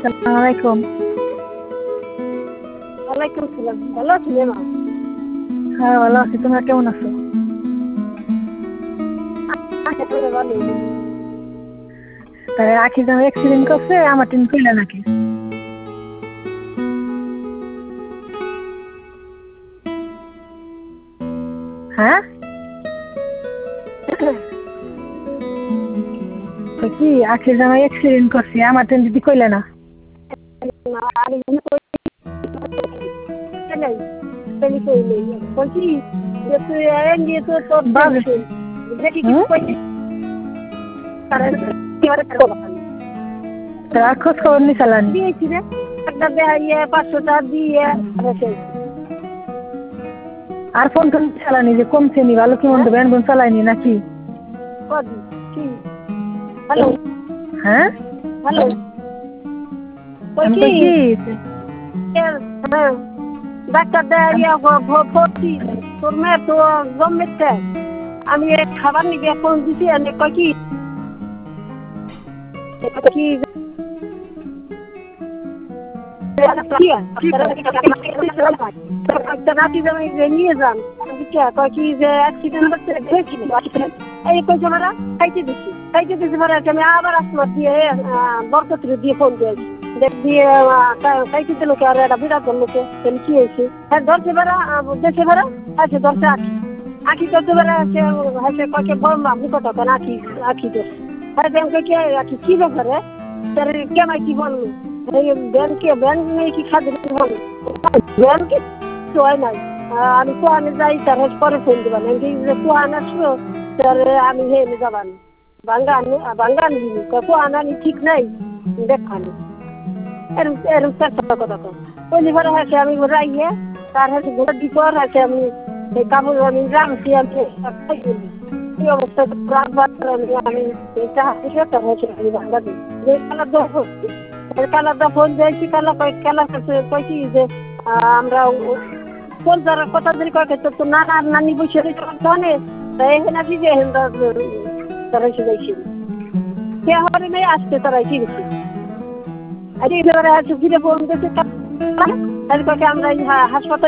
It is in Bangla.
আসসালামু আলাইকুম। ওয়ালাইকুম সালাম। ভালো আছি মা? হ্যাঁ, ভালো আছি। তোমরা কেমন আছো? ভালো। তাই আখি যেন অ্যাক্সিডেন্ট করছে, আমার টিন কইলা নাকি? হ্যাঁ, তো কি আখি যেন অ্যাক্সিডেন্ট করছে, আমার টিন দিদি কইলা না? আমি নাই তুমি কইলে বলছি যে তুই আইন দিয়ে তো তোর বাজে। টেনশন দেখি কিছু হুম, কই কারণ এবারে তার খোঁজ খবর নি চালানি। দিয়েছি রে একটা দেয় 500 টাকা দিয়ে রেখে আর ফোন টোন চালানি যে কমছে নি, ভালো কি মন্দ হ্যাঁ ব্যান বোন চালাইনি নাকি? কদি কি হ্যালো হ্যাঁ, হ্যালো কই আমি কি কই কি হ্যাঁ ডাক্তার দেয় ভর্তি তোর মেয়ে তো জন্মেছে আমি খাবার নিয়ে ফোন দিছি এনে কই কি কি রাতে নিয়ে যান কয় কি যে অ্যাক্সিডেন্ট হচ্ছে এই কইছে মারা খাইতে দিছি মারা আমি আবার আসমার দিয়ে বরকতির দিয়ে ফোন দিয়েছি দেখ দিয়ে খাইতে দিল কি আর একটা বিরাট লোকে কি হয়েছে হ্যাঁ ধরছে বেড়া দেশে বেড়া আছে ধরছে আঁকি আঁকি করতে বেড়া আছে হচ্ছে কয়েকে বড় মুখ কথা আঁকি আঁকি ধরছে হ্যাঁ ব্যাংকে কি আঁকি কি ব্যাপারে তার কেমাই কি বলবো ব্যাংকে ব্যাংক নেই কি খাদ্য বলবো ব্যাংকে তো হয় নাই আমি কোয়ানে যাই তার পরে ফোন দেবেন কোয়ান আসলো তার আমি হেনে যাবান বাঙ্গান দিবি কোয়ান আনি ঠিক নাই দেখানি এরম এরম চারটা কথা কম ওই পরে হয়েছে আমি রাইয়ে তার হচ্ছে ঘোড়া দিপর আছে আমি এই কাপড় আমি রাখছি আমি এই অবস্থা আমি এটা হাসিলে তার হচ্ছে আমি বাঙ্গা দিই যে কালারটা ফোন দিয়েছি কালার কয়েছি যে আমরা কোন তারা কথা ধরে কয়েছে তো নানা নানি বসে রয়েছে এখানে আসি যে তারা এসে যাইছি সে হরে নেই আসতে তারা এসে গেছে আর এই ব্যাপারে আছে ফিরে বলতেছে আমরা হাসপাতাল